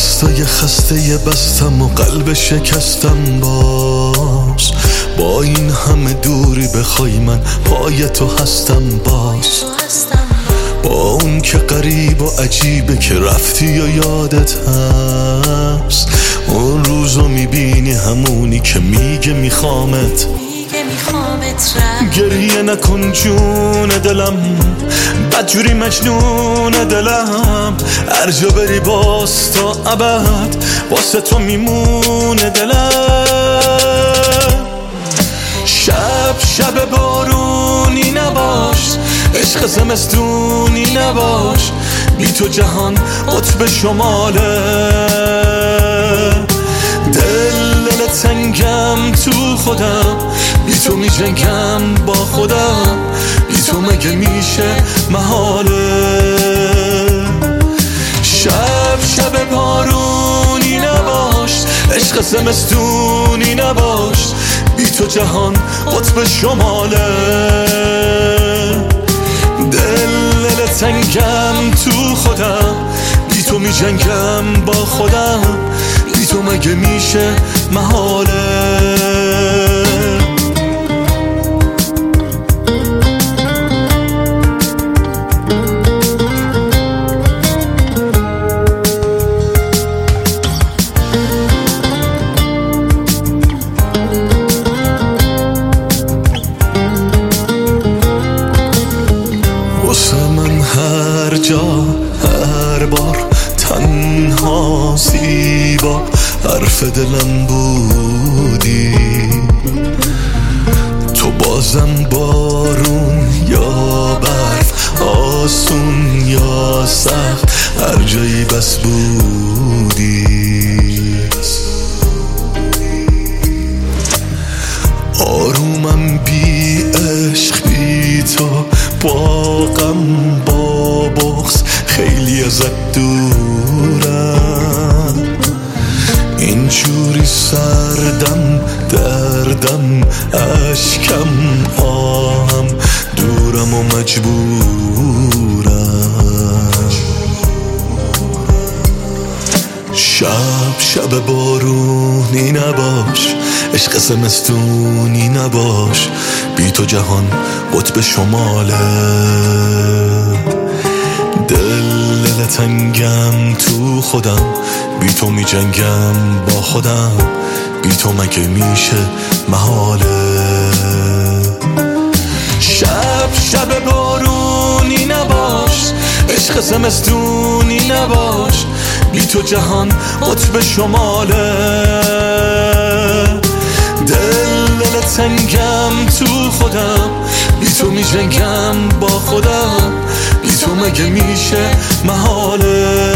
دستای خسته بستم و قلب شکستم باز. با این همه دوری بخوای من پای تو هستم باز. با اون که غریب و عجیبه که رفتی و یادت هست. اون روزو میبینی همونی که میگه میخوامت. گریه نکن جون دلم، بدجوری مجنون دلم. هر جا بری باز تا ابد واسه تو میمونه دلم. شب بارونی نباش، عشق زمستونی نباش. بی تو جهان قطب شماله. دل تنگم تو خودم، بی تو می جنگم با خودم. بی تو مگه میشه محاله. شب بارونی نباش، عشق زمستونی نباش. بی تو جهان قطب شماله. دل تنگم تو خودم، بی تو می جنگم با خودم. بی تو مگه میشه محاله. هر جا هر بار تنها زیبا حرف دلم بودی. تو بازم بارون یا برف، آسون یا سخت، هر جایی بس بودی. آرومم بی عشق بی تو، با غم با بغض خیلی ازت دورم. اینجوری سردم دردم اشکم آهم، دورم و مجبورم. شب بارونی نباش، عشق زمستونی نباش. بی تو جهان قطب شماله. دل تنگم تو خودم، بی تو می جنگم با خودم. بی تو مگه میشه محاله. شب بارونی نباش، عشق زمستونی نباش. بی تو جهان قطب شماله. دل تنگم تو خودم، بی تو می جنگم با خودم. بی تو مگه میشه محاله.